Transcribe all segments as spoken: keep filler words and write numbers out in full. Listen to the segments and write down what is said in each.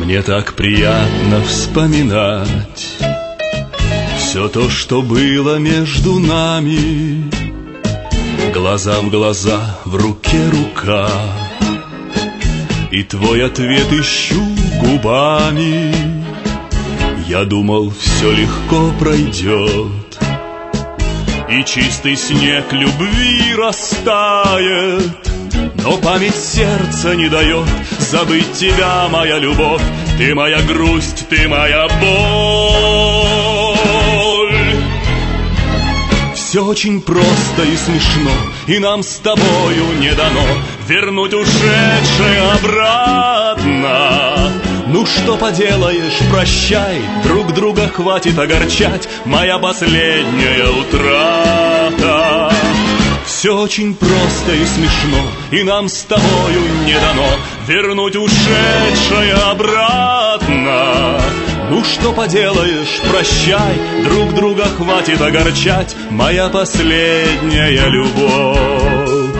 Мне так приятно вспоминать все то, что было между нами. Глаза в глаза, в руке рука, и твой ответ ищу губами. Я думал, все легко пройдет, и чистый снег любви растает. Но память сердца не дает забыть тебя, моя любовь. Ты моя грусть, ты моя боль. Все очень просто и смешно, и нам с тобою не дано вернуть ушедшее обратно. Ну что поделаешь, прощай, друг друга хватит огорчать, моя последняя утрата. Все очень просто и смешно, и нам с тобою не дано вернуть ушедшее обратно. Ну что поделаешь, прощай, друг друга хватит огорчать, моя последняя любовь.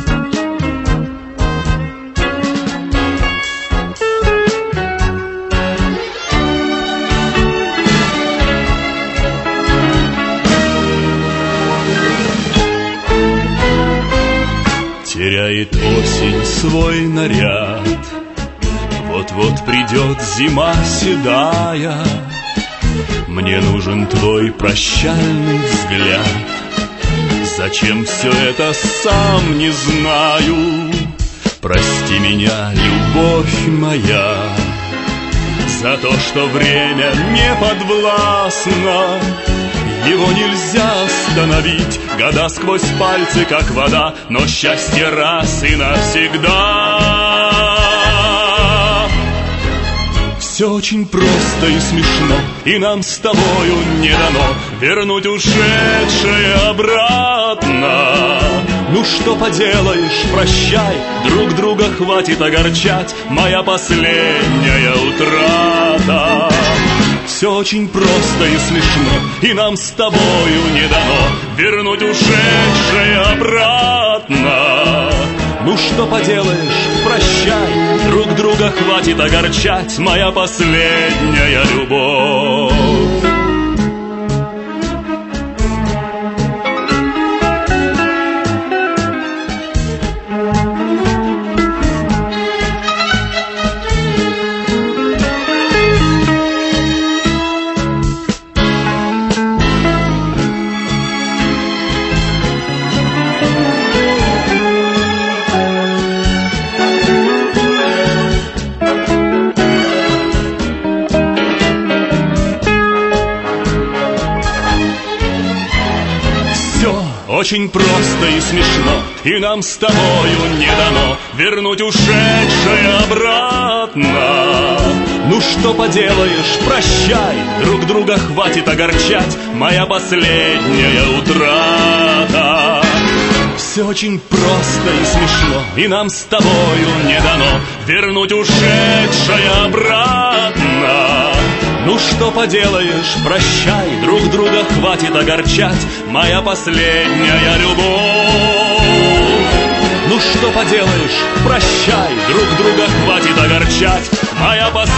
Теряет осень свой наряд, вот-вот придет зима седая. Мне нужен твой прощальный взгляд. Зачем все это, сам не знаю. Прости меня, любовь моя, за то, что время не подвластно. Его нельзя остановить, года сквозь пальцы, как вода, но счастье раз и навсегда. Все очень просто и смешно, и нам с тобою не дано вернуть ушедшее обратно. Ну что поделаешь, прощай, друг друга хватит огорчать, моя последняя утрата. Все очень просто и смешно, и нам с тобою не дано вернуть ушедшее обратно. Ну что поделаешь, прощай, друг друга хватит огорчать, моя последняя любовь. Очень просто и смешно, и нам с тобою не дано вернуть ушедшее обратно. Ну что поделаешь, прощай, друг друга хватит огорчать, моя последняя утрата. Все очень просто и смешно, и нам с тобою не дано вернуть ушедшее обратно. Ну что поделаешь, прощай, друг друга хватит огорчать, моя последняя любовь. Ну что поделаешь, прощай, друг друга хватит огорчать, моя последняя